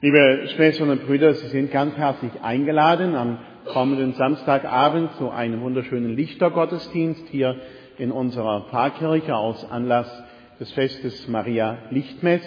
Liebe Schwestern und Brüder, Sie sind ganz herzlich eingeladen am kommenden Samstagabend zu einem wunderschönen Lichtergottesdienst hier in unserer Pfarrkirche aus Anlass des Festes Maria Lichtmess.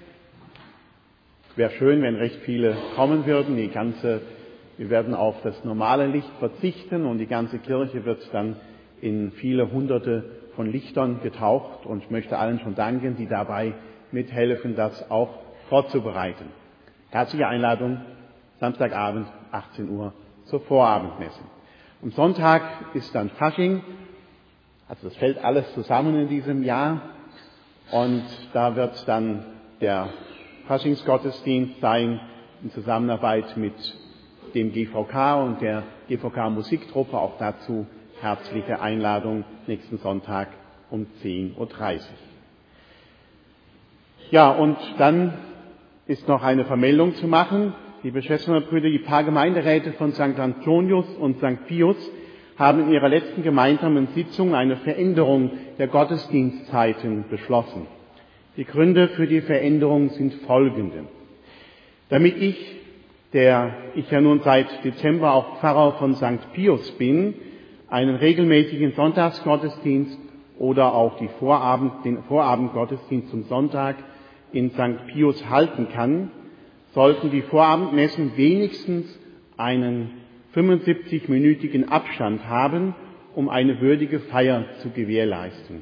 Wäre schön, wenn recht viele kommen würden. Wir werden auf das normale Licht verzichten und die ganze Kirche wird dann in viele Hunderte von Lichtern getaucht. Und ich möchte allen schon danken, die dabei mithelfen, das auch vorzubereiten. Herzliche Einladung, Samstagabend, 18 Uhr zur Vorabendmesse. Am Sonntag ist dann Fasching, also das fällt alles zusammen in diesem Jahr. Und da wird dann der Faschingsgottesdienst sein in Zusammenarbeit mit dem GVK und der GVK Musiktruppe. Auch dazu herzliche Einladung nächsten Sonntag um 10:30 Uhr. Ja, und dann ist noch eine Vermeldung zu machen. Liebe Schwestern und Brüder, die Pfarrgemeinderäte von St. Antonius und St. Pius haben in ihrer letzten gemeinsamen Sitzung eine Veränderung der Gottesdienstzeiten beschlossen. Die Gründe für die Veränderung sind folgende. Damit ich ja nun seit Dezember auch Pfarrer von St. Pius bin, einen regelmäßigen Sonntagsgottesdienst oder auch den Vorabendgottesdienst zum Sonntag in St. Pius halten kann, sollten die Vorabendmessen wenigstens einen 75-minütigen Abstand haben, um eine würdige Feier zu gewährleisten.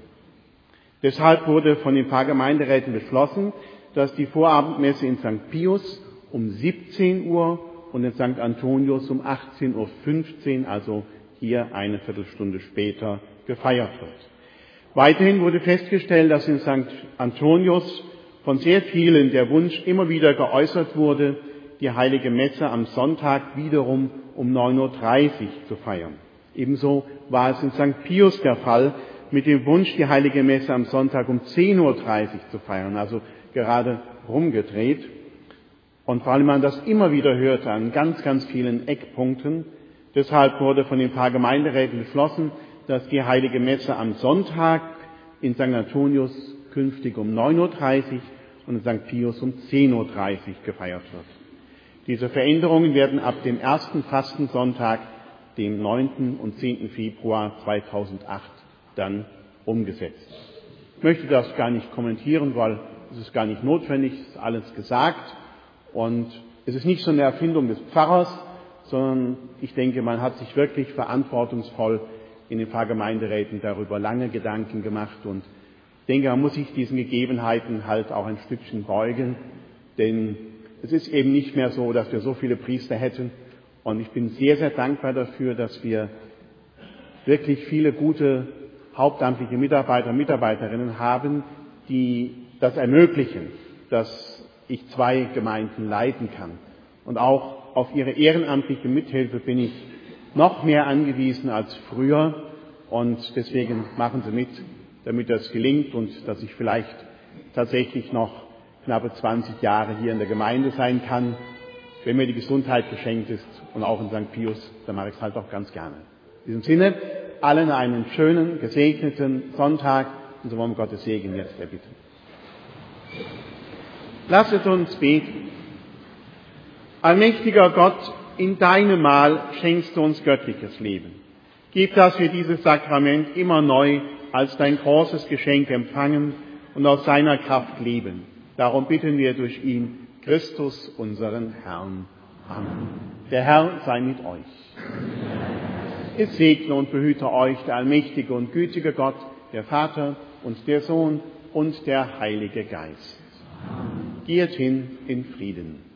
Deshalb wurde von den Pfarrgemeinderäten beschlossen, dass die Vorabendmesse in St. Pius um 17 Uhr und in St. Antonius um 18:15 Uhr, also hier eine Viertelstunde später, gefeiert wird. Weiterhin wurde festgestellt, dass in St. Antonius von sehr vielen der Wunsch immer wieder geäußert wurde, die Heilige Messe am Sonntag wiederum um 9:30 Uhr zu feiern. Ebenso war es in St. Pius der Fall mit dem Wunsch, die Heilige Messe am Sonntag um 10:30 Uhr zu feiern, also gerade rumgedreht. Und weil man das immer wieder hörte an ganz, ganz vielen Eckpunkten, deshalb wurde von den Pfarrgemeinderäten beschlossen, dass die Heilige Messe am Sonntag in St. Antonius künftig um 9:30 Uhr und in St. Pius um 10:30 Uhr gefeiert wird. Diese Veränderungen werden ab dem ersten Fastensonntag, dem 9. und 10. Februar 2008, dann umgesetzt. Ich möchte das gar nicht kommentieren, weil es ist gar nicht notwendig, es ist alles gesagt. Und es ist nicht so eine Erfindung des Pfarrers, sondern ich denke, man hat sich wirklich verantwortungsvoll in den Pfarrgemeinderäten darüber lange Gedanken gemacht. Und ich denke, man muss sich diesen Gegebenheiten halt auch ein Stückchen beugen, denn es ist eben nicht mehr so, dass wir so viele Priester hätten. Und ich bin sehr, sehr dankbar dafür, dass wir wirklich viele gute hauptamtliche Mitarbeiter und Mitarbeiterinnen haben, die das ermöglichen, dass ich 2 Gemeinden leiten kann. Und auch auf ihre ehrenamtliche Mithilfe bin ich noch mehr angewiesen als früher. Und deswegen machen Sie mit, damit das gelingt und dass ich vielleicht tatsächlich noch knappe 20 Jahre hier in der Gemeinde sein kann. Wenn mir die Gesundheit geschenkt ist und auch in St. Pius, dann mache ich es halt auch ganz gerne. In diesem Sinne, allen einen schönen, gesegneten Sonntag und so wollen wir Gottes Segen jetzt erbitten. Lasset uns beten. Allmächtiger Gott, in deinem Mahl schenkst du uns göttliches Leben. Gib, dass wir dieses Sakrament immer neu als dein großes Geschenk empfangen und aus seiner Kraft leben. Darum bitten wir durch ihn, Christus, unseren Herrn. Amen. Der Herr sei mit euch. Es segne und behüte euch der allmächtige und gütige Gott, der Vater und der Sohn und der Heilige Geist. Geht hin in Frieden.